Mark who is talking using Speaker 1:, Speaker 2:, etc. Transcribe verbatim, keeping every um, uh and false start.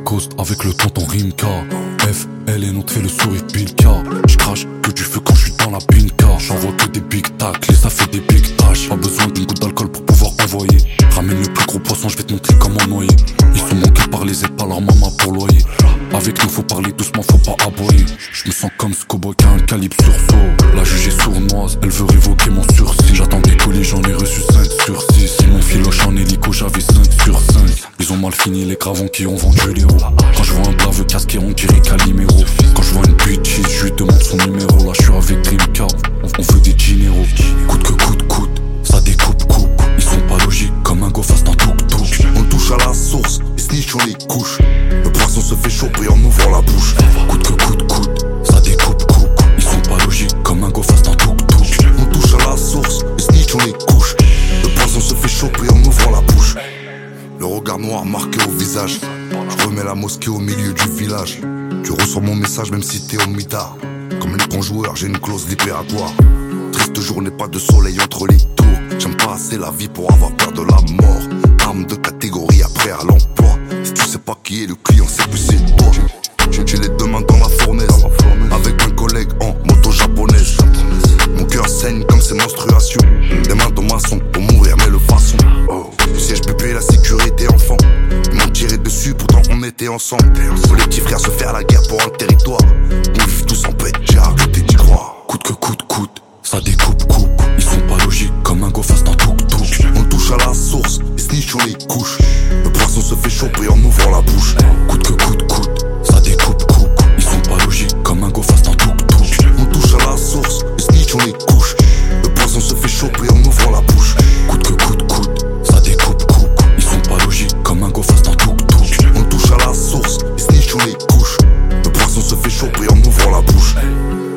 Speaker 1: Ghost avec le tonton Rimka. F, L et notre fait le sourire Pilka. J'crache que du feu quand j'suis dans la pinka. J'envoie que des big tacles et ça fait des big tâches. Pas besoin d'une goutte d'alcool pour pouvoir envoyer. Ramène le plus gros poisson, j'vais te montrer comment noyer. Ils sont manqués par les aides, par leur maman pour loyer. Avec nous faut parler doucement, faut pas aboyer. J'me sens comme Scobo qui a un calibre sursaut. La juge est sournoise, elle veut révoquer mon sursis. J'attends des colis, j'en ai reçu cinq sur six. Si mon filoche en hélico, j'avais cinq sur cinq. Ils ont mal fini les cravons qui ont vendu les roues. Quand je vois un blaveux casqué, on dirait Calimero. Quand je vois une bitch, je lui demande son numéro. Là je suis avec Rimka, on, on veut des généraux. Coûte que coûte, coûte, ça découpe, coupe. Ils sont pas logiques comme un go face d'un tuk-tuk.
Speaker 2: On touche à la source, et snitch on les couche. Le poisson se fait choper en ouvrant la bouche.
Speaker 1: Coûte que coûte, coûte, ça découpe, coupe. Ils sont pas logiques comme un go face d'un tuk-tuk.
Speaker 2: On touche à la source, et snitch on les couche. Le poisson se fait choper en ouvrant la bouche. Le regard noir marqué au visage. Je remets la mosquée au milieu du village. Tu reçois mon message même si t'es au mitard. Comme les bons joueurs, j'ai une clause libératoire. Triste journée, pas de soleil entre les tours. J'aime pas assez la vie pour avoir peur de la mort. Arme de catégorie après à l'emploi. Si tu sais pas qui est le client, c'est plus c'est toi. J'ai les deux mains dans la fournaise. Avec un collègue en moto japonaise. Mon cœur saigne comme ses menstruations. Des mains dans maçon pour mourir mais le façon. Du siège bébé la sécurité enfant. Ils m'ont tiré dessus pourtant on était ensemble. Pour les petits frères se faire la guerre pour un territoire. On vit tous en paix, j'ai arrêté d'y croire.
Speaker 1: Coûte que coûte, coûte, ça découpe, coupe. Ils sont pas logiques comme un go face d'un tuk-tuk.
Speaker 2: On touche à la source, et snitch on les couche. Le poisson se fait choper en ouvrant la bouche.
Speaker 1: Coûte que coûte, coûte, ça découpe, coupe. Ils sont pas logiques comme un go face d'un tuk-tuk.
Speaker 2: On touche à la source, et snitch on les couche. Le poisson se fait choper en ouvrant la bouche.
Speaker 1: Coûte que coûte, coûte, ça découpe, coupe. Ils sont pas logiques comme un go face d'un tuk-tuk.
Speaker 2: On touche à la source, et snitch on les couche. Le poisson se fait choper en ouvrant la bouche.